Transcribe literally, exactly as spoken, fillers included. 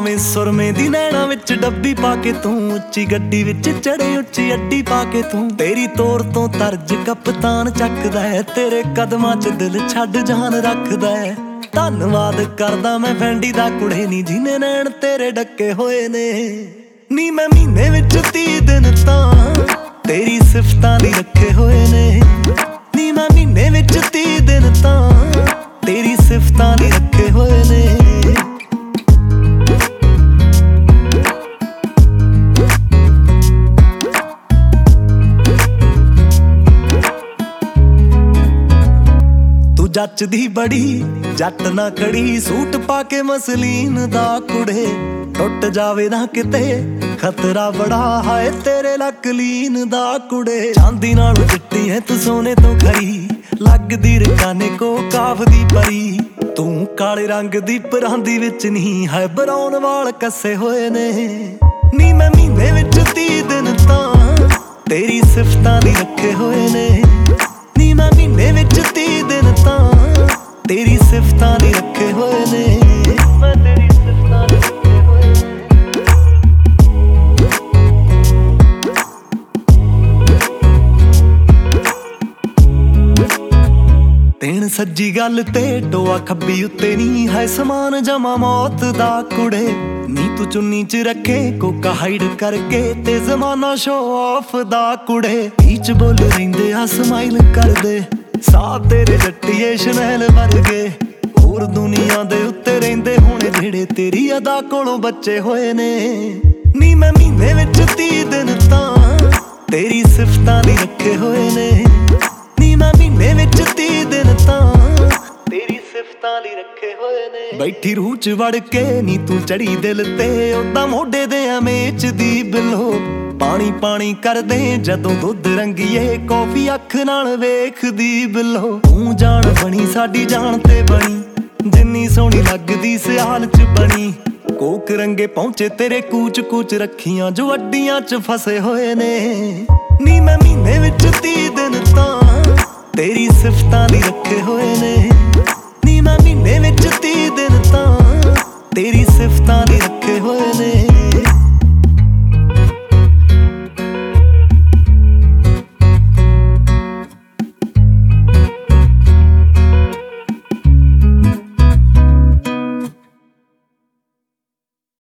ਭਾਵੇਂ ਸੁਰਮੇ ਦੀ ਨੈਣਾ ਵਿੱਚ ਡੱਬੀ ਪਾ ਕੇ ਤੂੰ, ਉੱਚੀ ਗੱਡੀ ਵਿੱਚ ਚੜੇ ਉੱਚੀ ਅੱਡੀ ਪਾ ਕੇ ਤੂੰ। ਤੇਰੀ ਤੋਰ ਤੋਂ ਤਰਜ ਕਪਤਾਨ ਚੱਕਦਾ ਹੈ, ਤੇਰੇ ਕਦਮਾਂ 'ਚ ਦਿਲ ਛੱਡ ਜਾਨ ਰੱਖਦਾ ਹੈ। ਧੰਨਵਾਦ ਕਰਦਾ ਮੈਂ ਫੈਂਡੀ ਦਾ ਕੁੜੇ ਨੀ, ਜਿਹਨੇ ਨੈਣ ਤੇਰੇ ਡੱਕੇ ਹੋਏ ਨੇ। ਨੀ ਮੈਂ ਮਹੀਨੇ ਵਿੱਚ ਤੀਹ ਦਿਨ ਤਾਂ ਤੇਰੀ ਸਿਫਤਾਂ ਲਈ ਰੱਖੇ ਹੋਏ ਨੇ। ਨੀ ਮੈਂ ਮਹੀਨੇ ਵਿੱਚ ਤੀਹ ਦਿਨ ਤਾਂ ਤੇਰੀ ਸਿਫਤਾਂ ਲਈ ਰੱਖੇ ਹੋਏ ਨੇ। ਜੱਚਦੀ ਬੜੀ ਜੱਟ ਨਾ ਖੜੀ, ਸੂਟ ਪਾ ਕੇ ਮਸਲੀਨ ਦਾ ਕੁੜੇ। ਟੁੱਟ ਜਾਵੇ ਨਾ ਕਿਤੇ ਖਤਰਾ ਬੜਾ, ਹਾਏ ਤੇਰੇ ਲੱਕ ਲੀਨ ਦਾ ਕੁੜੇ। ਚਾਂਦੀ ਨਾਲੋਂ ਚਿੱਟੀ ਹੈ ਤੂੰ ਸੋਨੇ ਤੋਂ ਖਰੀ, ਲੱਗਦੀ ਰਕਾਨੇ ਕੋ ਕਾਫ ਦੀ ਪਰੀ। ਤੂੰ ਕਾਲੇ ਰੰਗ ਦੀ ਪਰਾਂਦੀ ਵਿੱਚ ਨਹੀਂ, ਹੈ ਬਰਾਉਨ ਵਾਲ ਕੱਸੇ ਹੋਏ ਨੇ। ਨੀ ਮੈਂ ਮਹੀਨੇ ਵਿੱਚ ਤੀਹ ਦਿਨ ਤਾਂ ਤੇਰੀ ਸਿਫਤਾਂ ਲਈ ਰੱਖੇ ਹੋਏ ਨੇ। ਨੀ ਮੈਂ ਮਹੀਨੇ ਵਿੱਚ ਤੀਹ ਦਿਨ ਤਾਂ ਤੇਰੀ ਸਿਫਤਾਂ ਲਈ ਰੱਖੇ ਹੋਏ ਨੇ। ਮੈਂ ਤੇਰੀ ਸਿਫਤਾਂ ਲਈ ਰੱਖੇ ਹੋਏ ਨੇ। ਤੈਨ ਸੱਜੀ ਗੱਲ ਤੇ ਟੋਆ ਖੱਬੀ ਉੱਤੇ ਨੀ, ਹੈ ਸਮਾਨ ਜਮਾ ਮੌਤ ਦਾ ਕੁੜੇ। ਨੀ ਤੂੰ ਚੁੰਨੀ 'ਚ ਰੱਖੇ ਕੋਕਾ ਹਾਈਡ ਕਰਕੇ, ਤੇ ਜ਼ਮਾਨਾ ਸ਼ੋ ਆਫ ਦਾ ਕੁੜੇ। ਬੀਚ ਬੋਲ ਰਹਿੰਦੇ ਆ ਸਮਾਈਲ ਕਰਦੇ, ਸਾਹ ਤੇਰੇ ਜੱਟੀਏ ਸ਼ਨੈਲ ਵਰਗੇ। ਹੋਰ ਦੁਨੀਆ ਦੇ ਉੱਤੇ ਰਹਿੰਦੇ ਹੋਣੇ ਜਿਹੜੇ ਤੇਰੀ ਅਦਾ ਕੋਲੋਂ ਬੱਚੇ ਹੋਏ ਨੇ। ਨੀ ਮੈਂ ਮਹੀਨੇ ਵਿੱਚ ਤੀਹ ਦਿਨ ਤਾਂ ਤੇਰੀ ਸਿਫਤਾਂ ਲਈ ਰੱਖੇ ਹੋਏ ਨੇ। ਨੀ ਮੈਂ ਮਹੀਨੇ ਵਿੱਚ ਤੀਹ ਦਿਨ ਤਾਂ ਤੇਰੀ ਸਿਫਤਾਂ ਲਈ ਰੱਖੇ ਹੋਏ ਨੇ। ਬੈਠੀ ਰੂਹ 'ਚ ਵੜ ਕੇ ਨੀ ਤੂੰ ਚੜੀ ਦਿਲ ਤੇ, ਓਦਾਂ ਮੋਢੇ ਦੇ ਅਮੇਚ ਦੀ ਬਿਲੋ। ਪਾਣੀ ਪਾਣੀ ਕਰਦੇ ਜਦੋਂ ਦੁੱਧ ਰੰਗੀਏ, ਕੌਫੀ ਅੱਖ ਨਾਲ ਵੇਖਦੀ ਬਿੱਲੋ। ਤੂੰ ਜਾਣ ਬਣੀ ਸਾਡੀ ਜਾਨ ਤੇ ਬਣੀ, ਜਿੰਨੀ ਸੋਹਣੀ ਲੱਗਦੀ ਸਿਆਲ 'ਚ ਬਣੀ। ਕੋਕ ਰੰਗੇ ਪਹੁੰਚੇ ਤੇਰੇ ਕੂਚ ਕੂਚ ਰੱਖੀਆਂ, ਜੋ ਅੱਡੀਆਂ 'ਚ ਫਸੇ ਹੋਏ ਨੇ। ਨੀ ਮੈਂ ਮਹੀਨੇ ਵਿੱਚ ਤੀਹ ਦਿਨ ਤਾਂ ਤੇਰੀ ਸਿਫਤਾਂ ਲਈ ਰੱਖੇ ਹੋਏ ਨੇ। ਨੀ ਮੈਂ ਮਹੀਨੇ ਵਿੱਚ ਤੀਹ ਦਿਨ ਤਾਂ ਤੇਰੀ ਸਿਫਤਾਂ ਲਈ ਰੱਖੇ ਹੋਏ ਨੇ।